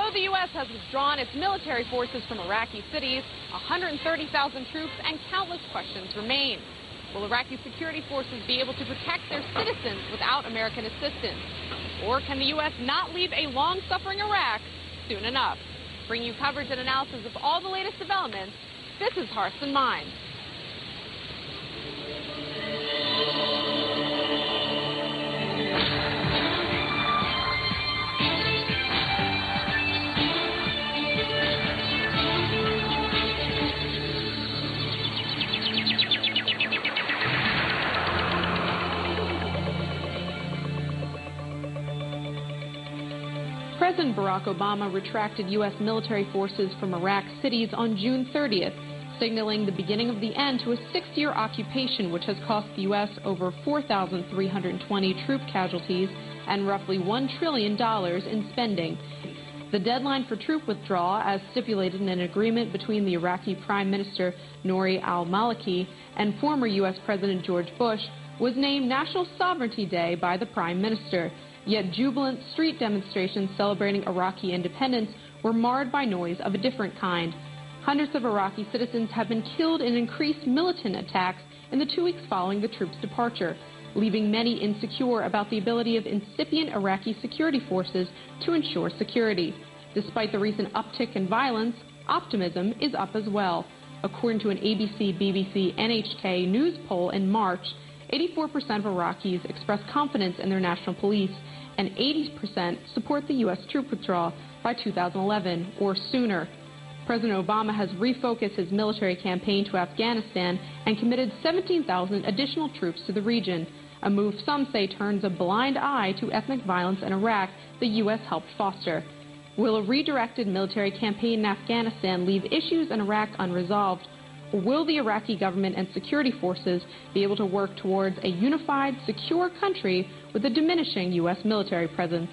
Although the U.S. has withdrawn its military forces from Iraqi cities, 130,000 troops and countless questions remain. Will Iraqi security forces be able to protect their citizens without American assistance? Or can the U.S. not leave a long-suffering Iraq soon enough? Bringing you coverage and analysis of all the latest developments, this is Hearts and Minds. President Barack Obama retracted U.S. military forces from Iraq cities on June 30th, signaling the beginning of the end to a 6-year occupation which has cost the U.S. over 4,320 troop casualties and roughly $1 trillion in spending. The deadline for troop withdrawal, as stipulated in an agreement between the Iraqi Prime Minister Nouri al-Maliki and former U.S. President George Bush, was named National Sovereignty Day by the Prime Minister. Yet jubilant street demonstrations celebrating Iraqi independence were marred by noise of a different kind. Hundreds of Iraqi citizens have been killed in increased militant attacks in the 2 weeks following the troops' departure, leaving many insecure about the ability of incipient Iraqi security forces to ensure security. Despite the recent uptick in violence, optimism is up as well. According to an ABC, BBC, NHK news poll in March, 84% of Iraqis expressed confidence in their national police, and 80% support the U.S. troop withdrawal by 2011 or sooner. President Obama has refocused his military campaign to Afghanistan and committed 17,000 additional troops to the region, a move some say turns a blind eye to ethnic violence in Iraq the U.S. helped foster. Will a redirected military campaign in Afghanistan leave issues in Iraq unresolved? Or will the Iraqi government and security forces be able to work towards a unified, secure country with a diminishing U.S. military presence?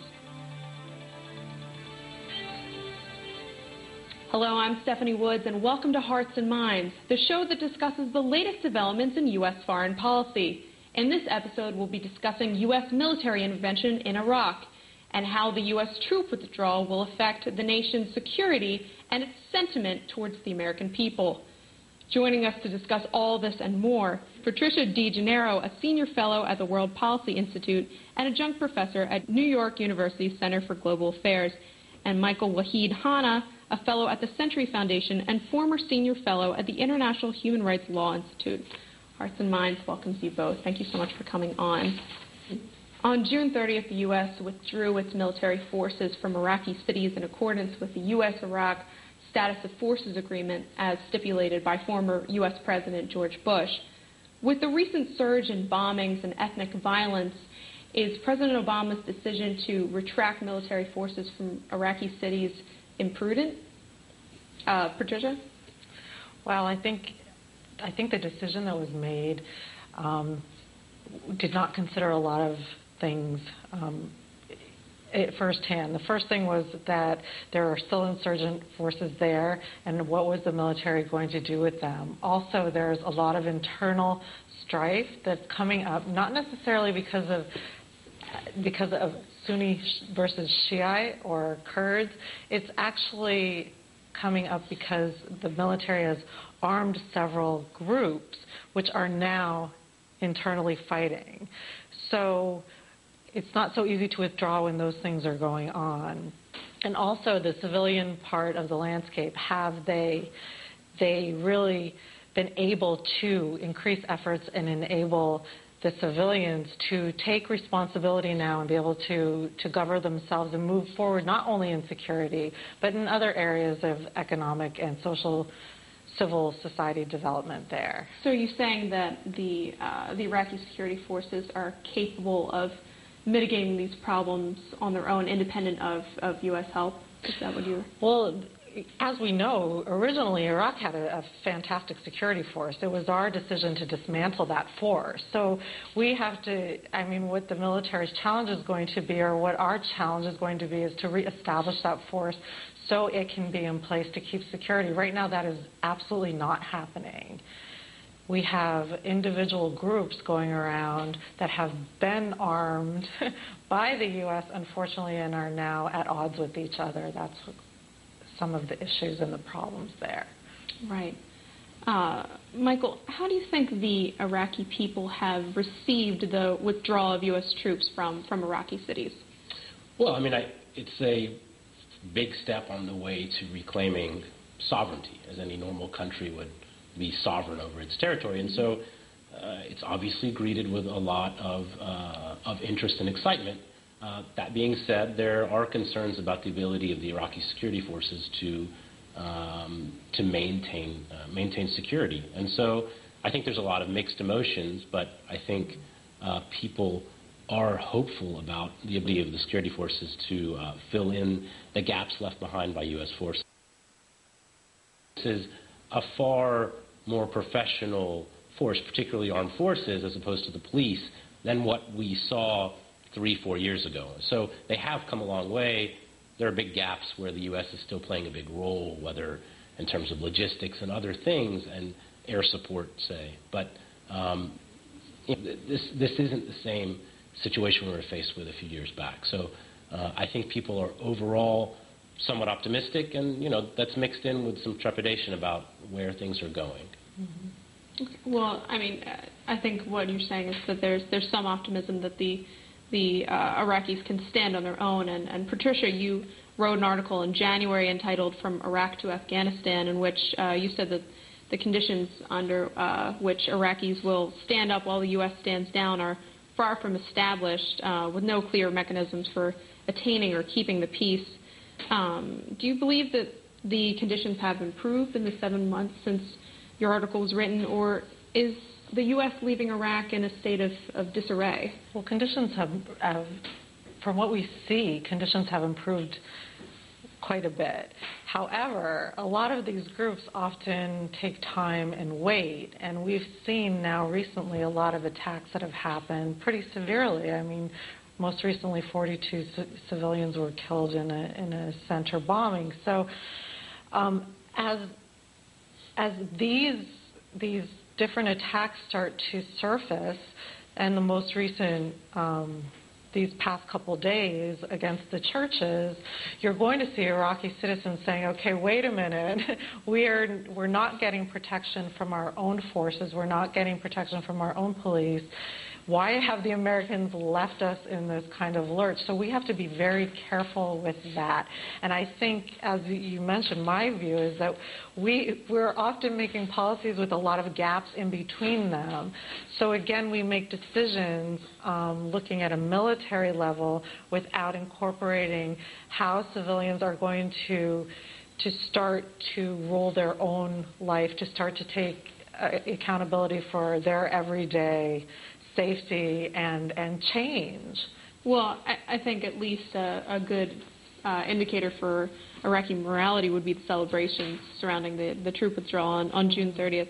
Hello, I'm Stephanie Woods, and welcome to Hearts and Minds, the show that discusses the latest developments in U.S. foreign policy. In this episode, we'll be discussing U.S. military intervention in Iraq and how the U.S. troop withdrawal will affect the nation's security and its sentiment towards the American people. Joining us to discuss all this and more, Patricia DeGennaro, a senior fellow at the World Policy Institute and adjunct professor at New York University Center for Global Affairs, and Michael Wahid Hanna, a fellow at the Century Foundation and former senior fellow at the International Human Rights Law Institute. Hearts and Minds welcomes you both. Thank you so much for coming on. On June 30th, the U.S. withdrew its military forces from Iraqi cities in accordance with the U.S.-Iraq Status of Forces Agreement as stipulated by former U.S. President George Bush. With the recent surge in bombings and ethnic violence, is President Obama's decision to retract military forces from Iraqi cities imprudent? Patricia? Well, I think the decision that was made did not consider a lot of things firsthand. The first thing was that there are still insurgent forces there, and what was the military going to do with them? Also, there's a lot of internal strife that's coming up, not necessarily because of Sunni versus Shiite or Kurds. It's actually coming up because the military has armed several groups which are now internally fighting. So it's not so easy to withdraw when those things are going on. And also the civilian part of the landscape, have they really been able to increase efforts and enable the civilians to take responsibility now and be able to govern themselves and move forward not only in security but in other areas of economic and civil society development there. So are you saying that the Iraqi security forces are capable of mitigating these problems on their own, independent of U.S. help? Is that what you're... Well, as we know, originally Iraq had a fantastic security force. It was our decision to dismantle that force. So we have to, I mean, what the military's challenge is going to be, or what our challenge is going to be, is to reestablish that force so it can be in place to keep security. Right now that is absolutely not happening. we have individual groups going around that have been armed by the U.S., unfortunately, and are now at odds with each other. That's some of the issues and the problems there. Right. Michael, how do you think the Iraqi people have received the withdrawal of U.S. troops from Iraqi cities? Well, I mean, it's a big step on the way to reclaiming sovereignty, as any normal country would be sovereign over its territory. And so it's obviously greeted with a lot of interest and excitement. That being said, there are concerns about the ability of the Iraqi security forces to maintain security. And so I think there's a lot of mixed emotions, but I think people are hopeful about the ability of the security forces to fill in the gaps left behind by U.S. forces. This is a far more professional force, particularly armed forces, as opposed to the police, than what we saw 3-4 years ago. So they have come a long way. There are big gaps where the U.S. is still playing a big role, whether in terms of logistics and other things, and air support, say. But this isn't the same situation we were faced with a few years back. So I think people are overall somewhat optimistic, and that's mixed in with some trepidation about where things are going. Mm-hmm. Okay. Well, I mean, I think what you're saying is that there's some optimism that the Iraqis can stand on their own. And Patricia, you wrote an article in January entitled "From Iraq to Afghanistan," in which you said that the conditions under which Iraqis will stand up while the U.S. stands down are far from established, with no clear mechanisms for attaining or keeping the peace. Do you believe that the conditions have improved in the 7 months since your article was written, or is the U.S. leaving Iraq in a state of disarray? Well, conditions have, from what we see, conditions have improved quite a bit. However, a lot of these groups often take time and wait, and we've seen now recently a lot of attacks that have happened pretty severely. I mean, most recently 42 civilians were killed in a center bombing. So as these different attacks start to surface, and the most recent these past couple days against the churches, you're going to see Iraqi citizens saying, okay, wait a minute, we're not getting protection from our own forces, we're not getting protection from our own police. Why have the Americans left us in this kind of lurch? So we have to be very careful with that. And I think, as you mentioned, my view is that we're often making policies with a lot of gaps in between them. So again, we make decisions looking at a military level without incorporating how civilians are going to start to rule their own life, to start to take accountability for their everyday safety and change. Well, I think at least a good indicator for Iraqi morality would be the celebrations surrounding the troop withdrawal on June 30th.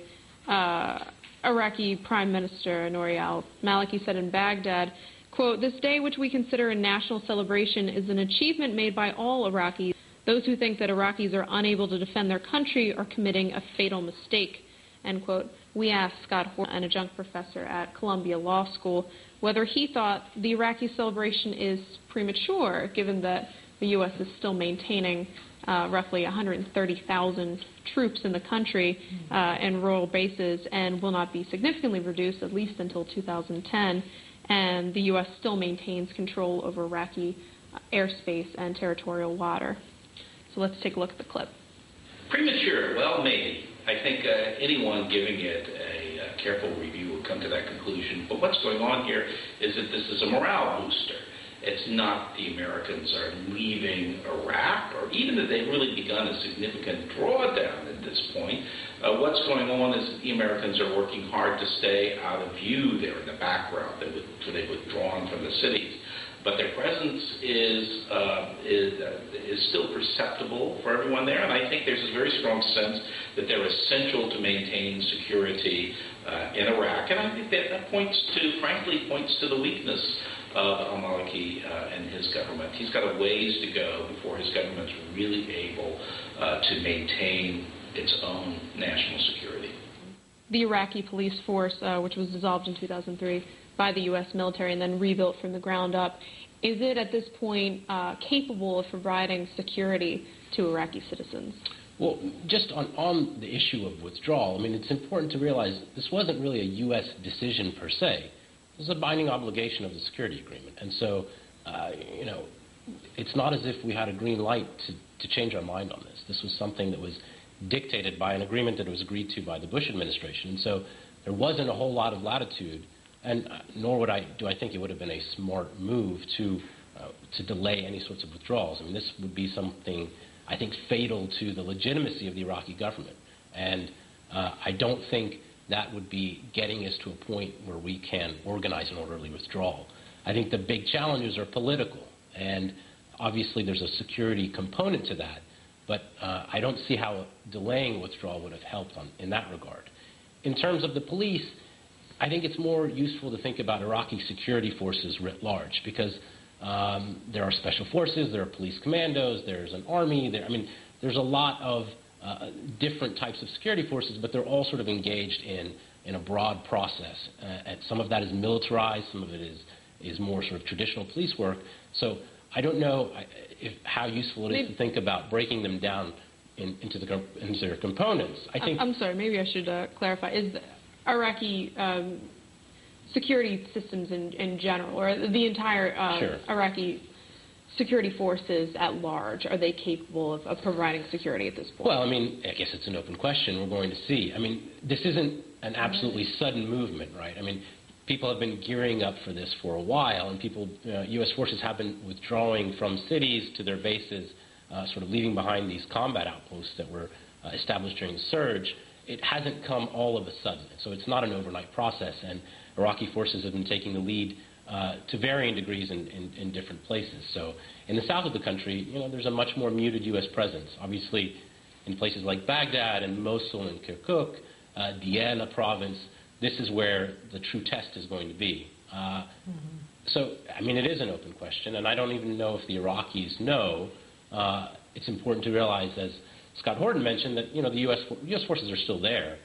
Iraqi Prime Minister Nouri al-Maliki said in Baghdad, quote, "This day, which we consider a national celebration, is an achievement made by all Iraqis. Those who think that Iraqis are unable to defend their country are committing a fatal mistake," end quote. We asked Scott Horton, an adjunct professor at Columbia Law School, whether he thought the Iraqi celebration is premature, given that the U.S. is still maintaining roughly 130,000 troops in the country and rural bases, and will not be significantly reduced at least until 2010, and the U.S. still maintains control over Iraqi airspace and territorial water. So let's take a look at the clip. Premature? Well, maybe. I think anyone giving it a careful review will come to that conclusion. But what's going on here is that this is a morale booster. It's not the Americans are leaving Iraq, or even that they've really begun a significant drawdown at this point. What's going on is that the Americans are working hard to stay out of view there in the background. They've withdrawn from the cities. But their presence is still perceptible for everyone there, and I think there's a very strong sense that they're essential to maintain security in Iraq. And I think that frankly points to the weakness of al-Maliki and his government. He's got a ways to go before his government's really able to maintain its own national security. the Iraqi police force, which was dissolved in 2003 by the U.S. military and then rebuilt from the ground up, is it at this point capable of providing security to Iraqi citizens? Well, just on the issue of withdrawal, I mean, it's important to realize this wasn't really a U.S. decision per se. It was a binding obligation of the security agreement. And so, it's not as if we had a green light to change our mind on this. This was something that was dictated by an agreement that was agreed to by the Bush administration. And so there wasn't a whole lot of latitude, and nor do I think it would have been a smart move to delay any sorts of withdrawals. I mean, this would be something, I think, fatal to the legitimacy of the Iraqi government. And I don't think that would be getting us to a point where we can organize an orderly withdrawal. I think the big challenges are political, and obviously there's a security component to that, but I don't see how delaying withdrawal would have helped in that regard. In terms of the police, I think it's more useful to think about Iraqi security forces writ large, because there are special forces, there are police commandos, there's an army, there's a lot of different types of security forces, but they're all sort of engaged in a broad process. And some of that is militarized, some of it is more sort of traditional police work. So I don't know how useful it is to think about breaking them down into their components. I'm sorry, maybe I should clarify. Is the Iraqi security systems in general, or the entire Sure. Iraqi security forces at large, are they capable of providing security at this point? Well, I mean, I guess it's an open question. We're going to see. I mean, this isn't an absolutely sudden movement, right? I mean, people have been gearing up for this for a while, and U.S. forces have been withdrawing from cities to their bases, sort of leaving behind these combat outposts that were established during the surge. It hasn't come all of a sudden, so it's not an overnight process, and Iraqi forces have been taking the lead to varying degrees in different places. So in the south of the country, there's a much more muted U.S. presence. Obviously, in places like Baghdad and Mosul and Kirkuk, Diyala province, this is where the true test is going to be. So, I mean, it is an open question, and I don't even know if the Iraqis know. It's important to realize, as Scott Horton mentioned, that the U.S. forces are still there.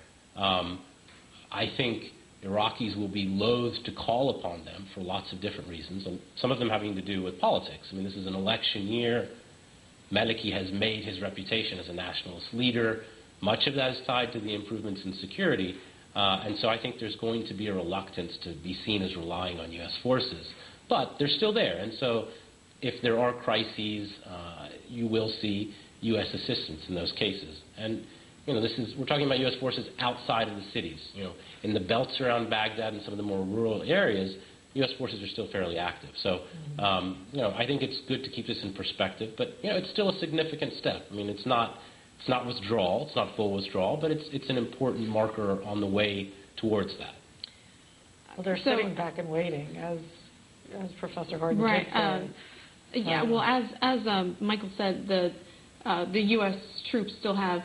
I think Iraqis will be loath to call upon them for lots of different reasons, some of them having to do with politics. I mean, this is an election year. Maliki has made his reputation as a nationalist leader. Much of that is tied to the improvements in security, and so I think there's going to be a reluctance to be seen as relying on U.S. forces. But they're still there, and so if there are crises, you will see U.S. assistance in those cases. And we're talking about U.S. forces outside of the cities. In the belts around Baghdad and some of the more rural areas, U.S. forces are still fairly active. So, I think it's good to keep this in perspective. But it's still a significant step. I mean, it's not withdrawal, it's not full withdrawal, but it's an important marker on the way towards that. Well, they're sitting back and waiting, as Professor Horton right. said. Yeah. Well, as Michael said, the U.S. troops still have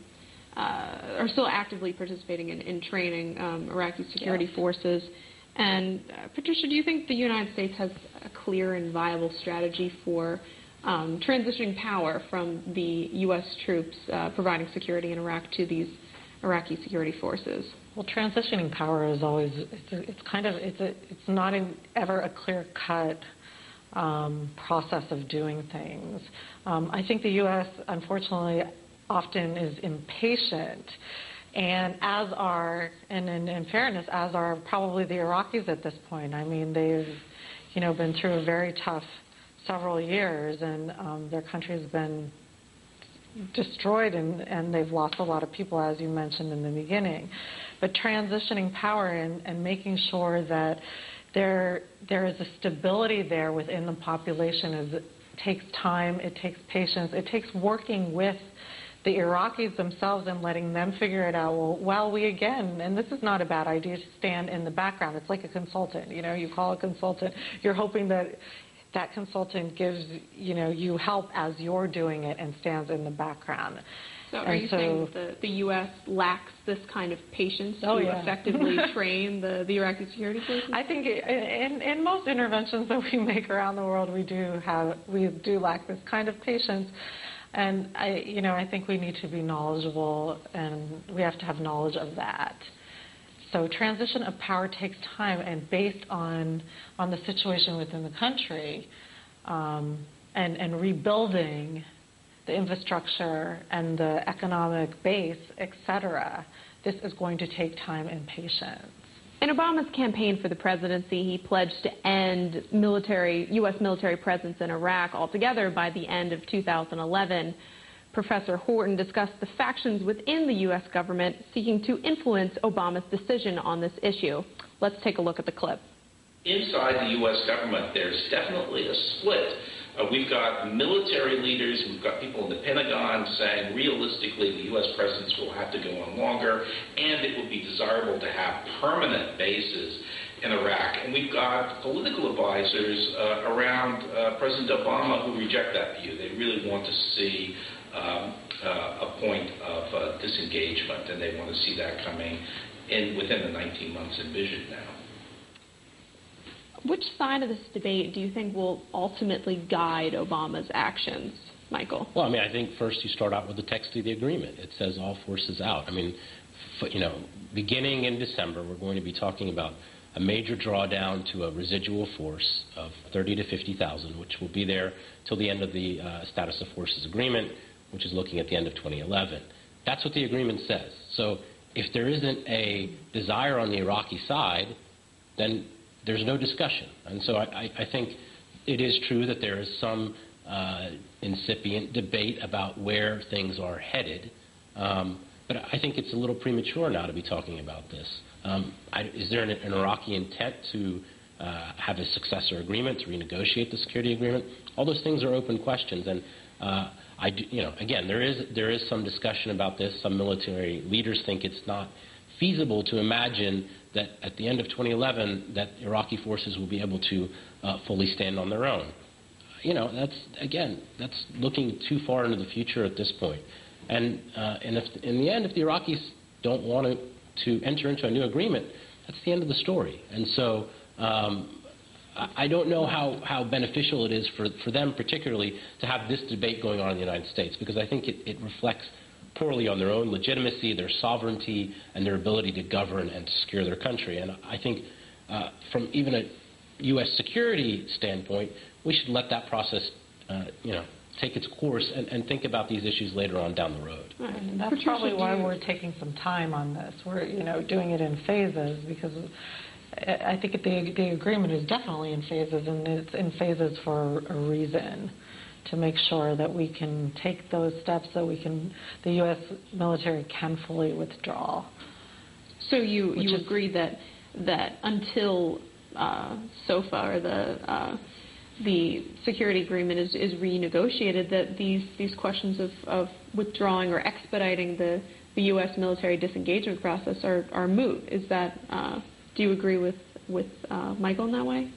are still actively participating in training Iraqi security forces. And Patricia, do you think the United States has a clear and viable strategy for transitioning power from the U.S. troops providing security in Iraq to these Iraqi security forces? Well, transitioning power is always it's not ever a clear-cut process of doing things. I think the U.S. unfortunately often is impatient, and in fairness, as are probably the Iraqis at this point. I mean, they've been through a very tough several years, and their country has been destroyed, and they've lost a lot of people, as you mentioned in the beginning. But transitioning power and making sure that there is a stability there within the population takes time, it takes patience, it takes working with the Iraqis themselves and letting them figure it out. And this is not a bad idea to stand in the background. It's like a consultant. You call a consultant, you're hoping that consultant gives you help as you're doing it and stands in the background. So are you saying that the U.S. lacks this kind of patience to effectively train the Iraqi security forces? I think in most interventions that we make around the world, we do lack this kind of patience. And I think we need to be knowledgeable, and we have to have knowledge of that. So transition of power takes time, and based on the situation within the country and rebuilding the infrastructure and the economic base, et cetera, this is going to take time and patience. In Obama's campaign for the presidency, he pledged to end U.S. military presence in Iraq altogether by the end of 2011. Professor Horton discussed the factions within the U.S. government seeking to influence Obama's decision on this issue. Let's take a look at the clip. Inside the U.S. government, there's definitely a split. We've got military leaders, we've got people in the Pentagon saying realistically the U.S. presence will have to go on longer and it would be desirable to have permanent bases in Iraq. And we've got political advisors around President Obama who reject that view. They really want to see a point of disengagement, and they want to see that coming within the 19 months envisioned now. Which side of this debate do you think will ultimately guide Obama's actions, Michael? Well, I mean, I think first you start out with the text of the agreement. It says all forces out. I mean, beginning in December, we're going to be talking about a major drawdown to a residual force of 30 to 50,000, which will be there till the end of the Status of Forces Agreement, which is looking at the end of 2011. That's what the agreement says. So if there isn't a desire on the Iraqi side, then there's no discussion. And so I think it is true that there is some incipient debate about where things are headed, but I think it's a little premature now to be talking about this. Is there an Iraqi intent to have a successor agreement, to renegotiate the security agreement? All those things are open questions, and again, there is some discussion about this. Some military leaders think it's not feasible to imagine that at the end of 2011 that Iraqi forces will be able to fully stand on their own. That's looking too far into the future at this point. And if, in the end, if the Iraqis don't want to enter into a new agreement, that's the end of the story. And so I don't know how beneficial it is for them particularly to have this debate going on in the United States, because I think it reflects poorly on their own legitimacy, their sovereignty, and their ability to govern and to secure their country. And I think from even a U.S. security standpoint, we should let that process, take its course and think about these issues later on down the road. And that's probably why we're taking some time on this. We're, doing it in phases, because I think the agreement is definitely in phases, and it's in phases for a reason, to make sure that we can take those steps so the U.S. military can fully withdraw. So you agree that until SOFA, or the security agreement is renegotiated, that these questions of withdrawing or expediting the U.S. military disengagement process are moot. Is that do you agree with Michael in that way?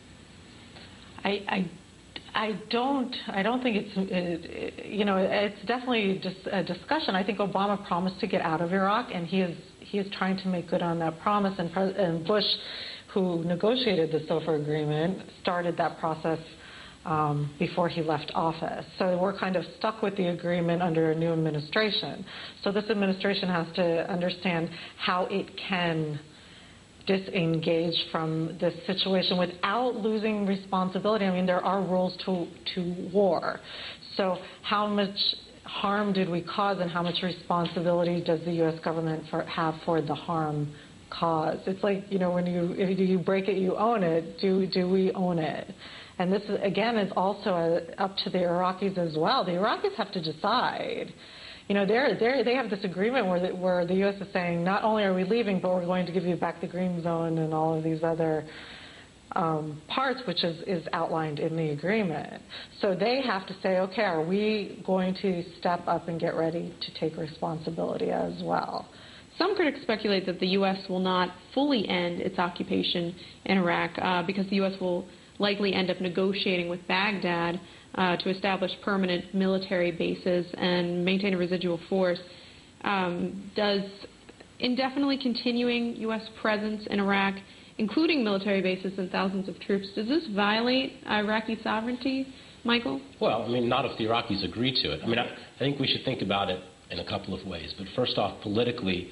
I don't think it's definitely just a discussion. I think Obama promised to get out of Iraq, and he is trying to make good on that promise. And Bush, who negotiated the SOFA agreement, started that process before he left office. So we're kind of stuck with the agreement under a new administration. So this administration has to understand how it can disengage from this situation without losing responsibility. I mean, there are rules to war. So how much harm did we cause, and how much responsibility does the U.S. government have for the harm caused? It's like, when you break it, you own it. Do we own it? And this, again, is also up to the Iraqis as well. The Iraqis have to decide. They have this agreement where the U.S. is saying, not only are we leaving, but we're going to give you back the green zone and all of these other parts, which is outlined in the agreement. So they have to say, okay, are we going to step up and get ready to take responsibility as well? Some critics speculate that the U.S. will not fully end its occupation in Iraq because the U.S. will likely end up negotiating with Baghdad to establish permanent military bases and maintain a residual force. Does indefinitely continuing U.S. presence in Iraq, including military bases and thousands of troops, does this violate Iraqi sovereignty, Michael? Well, I mean, not if the Iraqis agree to it. I mean, I think we should think about it in a couple of ways. But first off, politically,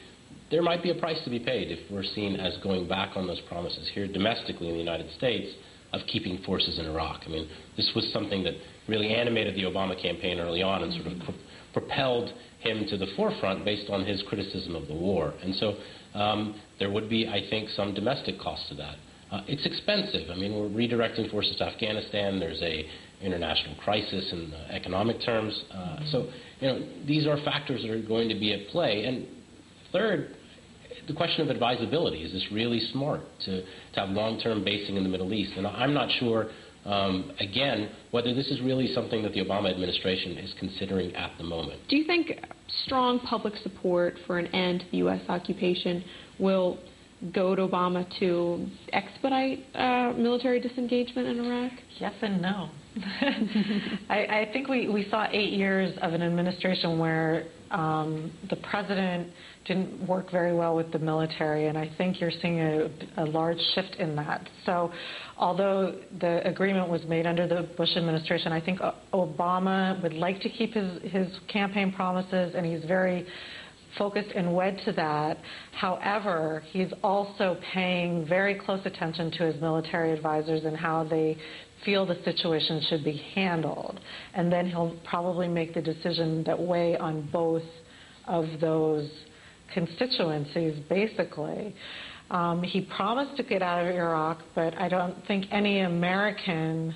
there might be a price to be paid if we're seen as going back on those promises here domestically in the United States of keeping forces in Iraq. I mean, this was something that really animated the Obama campaign early on and sort of propelled him to the forefront based on his criticism of the war. And so there would be, I think, some domestic cost to that. It's expensive. I mean, we're redirecting forces to Afghanistan. There's a international crisis in economic terms. So, these are factors that are going to be at play. And third, the question of advisability. Is this really smart to have long-term basing in the Middle East? And I'm not sure, again, whether this is really something that the Obama administration is considering at the moment. Do you think strong public support for an end to the U.S. occupation will goad Obama to expedite military disengagement in Iraq? Yes and no. I think we saw 8 years of an administration where the president didn't work very well with the military, and I think you're seeing a large shift in that. So although the agreement was made under the Bush administration, I think Obama would like to keep his campaign promises, and he's very focused and wed to that. However, he's also paying very close attention to his military advisors and how they feel the situation should be handled. And then he'll probably make the decision that weigh on both of those constituencies, basically. He promised to get out of Iraq, but I don't think any American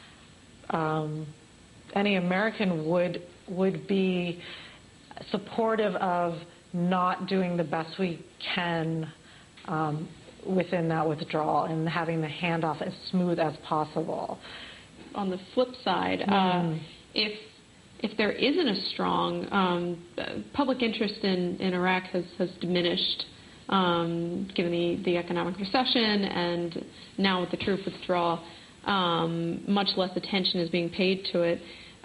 would be supportive of not doing the best we can within that withdrawal and having the handoff as smooth as possible. On the flip side, if there isn't a strong public interest in Iraq has diminished given the economic recession, and now with the troop withdrawal, much less attention is being paid to it.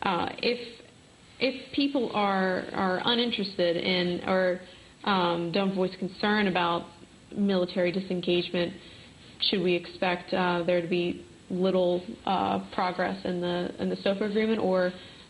If people are uninterested in or don't voice concern about military disengagement, should we expect there to be little progress in the SOFA agreement, or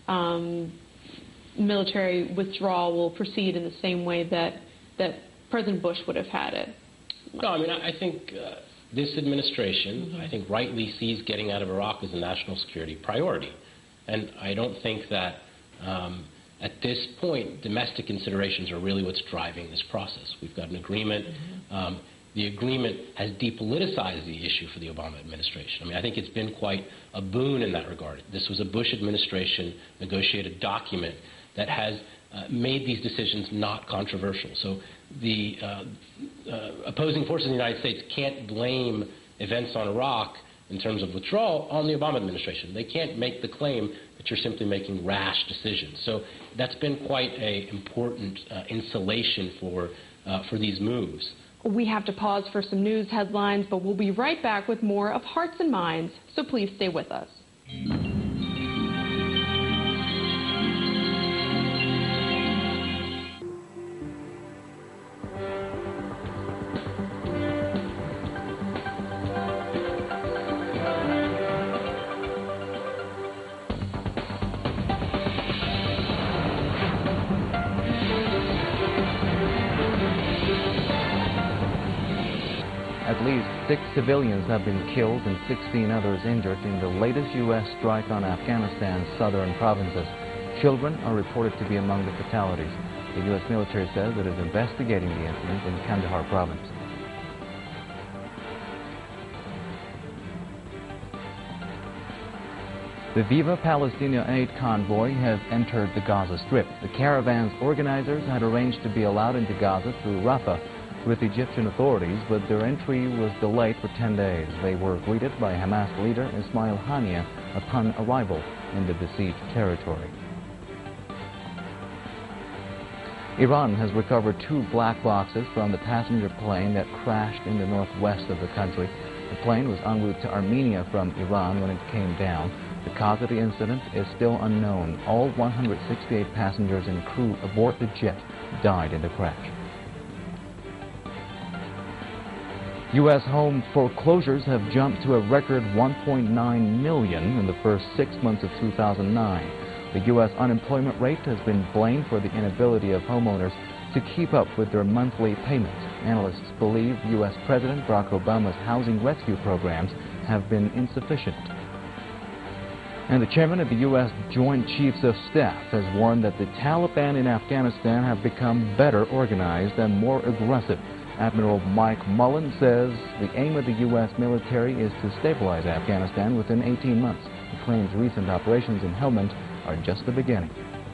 military withdrawal will proceed in the same way that President Bush would have had it? No, I mean, I think this administration, I think, rightly sees getting out of Iraq as a national security priority. And I don't think that at this point, domestic considerations are really what's driving this process. We've got an agreement. The agreement has depoliticized the issue for the Obama administration. I mean, I think it's been quite a boon in that regard. This was a Bush administration negotiated document that has made these decisions not controversial. So the opposing forces in the United States can't blame events on Iraq in terms of withdrawal on the Obama administration. They can't make the claim that you're simply making rash decisions. So that's been quite an important insulation for these moves. We have to pause for some news headlines, but we'll be right back with more of Hearts and Minds, so please stay with us. At least 6 civilians have been killed and 16 others injured in the latest U.S. strike on Afghanistan's southern provinces. Children are reported to be among the fatalities. The U.S. military says it is investigating the incident in Kandahar province. The Viva Palestina aid convoy has entered the Gaza Strip. The caravan's organizers had arranged to be allowed into Gaza through Rafah with Egyptian authorities, but their entry was delayed for 10 days. They were greeted by Hamas leader Ismail Haniyeh upon arrival in the besieged territory. Iran has recovered 2 black boxes from the passenger plane that crashed in the northwest of the country. The plane was en route to Armenia from Iran when it came down. The cause of the incident is still unknown. All 168 passengers and crew aboard the jet died in the crash. U.S. home foreclosures have jumped to a record 1.9 million in the first 6 months of 2009. The U.S. unemployment rate has been blamed for the inability of homeowners to keep up with their monthly payments. Analysts believe U.S. President Barack Obama's housing rescue programs have been insufficient. And the chairman of the U.S. Joint Chiefs of Staff has warned that the Taliban in Afghanistan have become better organized and more aggressive. Admiral Mike Mullen says the aim of the U.S. military is to stabilize Afghanistan within 18 months. He claims recent operations in Helmand are just the beginning.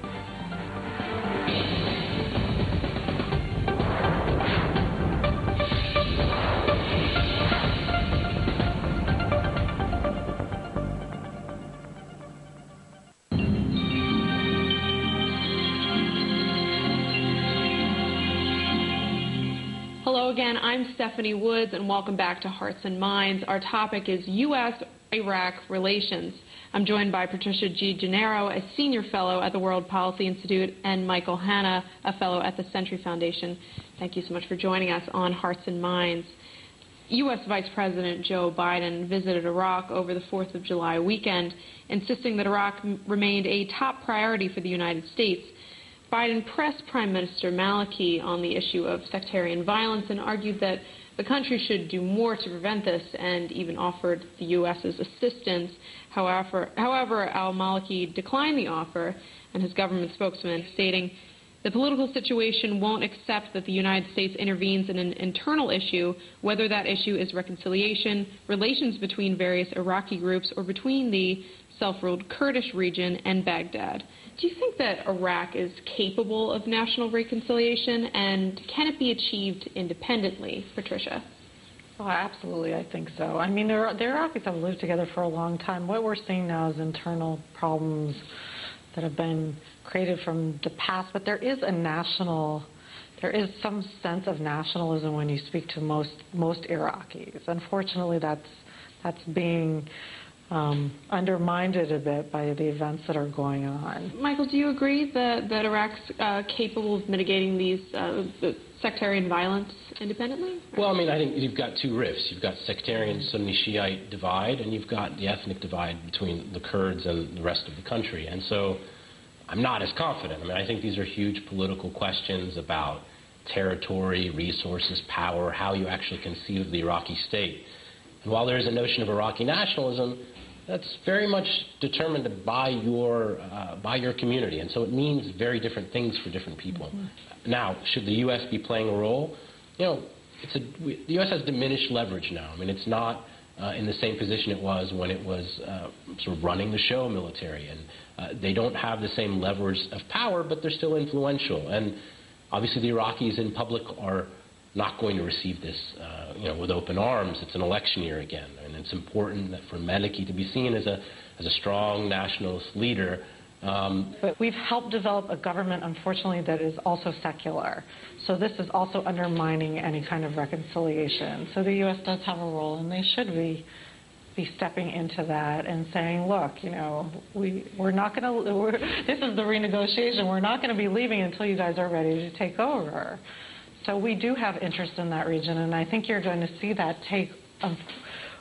Hello again, I'm Stephanie Woods, and welcome back to Hearts and Minds. Our topic is U.S.-Iraq relations. I'm joined by Patricia G. Gennaro, a senior fellow at the World Policy Institute, and Michael Hanna, a fellow at the Century Foundation. Thank you so much for joining us on Hearts and Minds. U.S. Vice President Joe Biden visited Iraq over the 4th of July weekend, insisting that Iraq remained a top priority for the United States. Biden pressed Prime Minister Maliki on the issue of sectarian violence and argued that the country should do more to prevent this, and even offered the U.S.'s assistance. However, al-Maliki declined the offer, and his government spokesman stating, "The political situation won't accept that the United States intervenes in an internal issue, whether that issue is reconciliation, relations between various Iraqi groups, or between the self-ruled Kurdish region and Baghdad." Do you think that Iraq is capable of national reconciliation, and can it be achieved independently, Patricia? Oh, absolutely, I think so. I mean, the Iraqis have lived together for a long time. What we're seeing now is internal problems that have been created from the past, but there is some sense of nationalism when you speak to most Iraqis. Unfortunately, that's being undermined a bit by the events that are going on. Michael, do you agree that Iraq's capable of mitigating these sectarian violence independently? Well, I mean, I think you've got two rifts. You've got sectarian Sunni-Shiite divide, and you've got the ethnic divide between the Kurds and the rest of the country. And so I'm not as confident. I mean, I think these are huge political questions about territory, resources, power, how you actually conceive of the Iraqi state. And while there is a notion of Iraqi nationalism, that's very much determined by your community, and so it means very different things for different people. Mm-hmm. Now, should the U.S. be playing a role? You know, the U.S. has diminished leverage now. I mean, it's not in the same position it was when it was sort of running the show military, and they don't have the same levers of power, but they're still influential. And obviously, the Iraqis in public are not going to receive this, with open arms. It's an election year again, and it's important that for Maliki to be seen as a strong nationalist leader. But we've helped develop a government, unfortunately, that is also secular. So this is also undermining any kind of reconciliation. So the U.S. does have a role, and they should be stepping into that and saying, look, we're not going to. This is the renegotiation. We're not going to be leaving until you guys are ready to take over. So we do have interest in that region, and I think you're going to see that take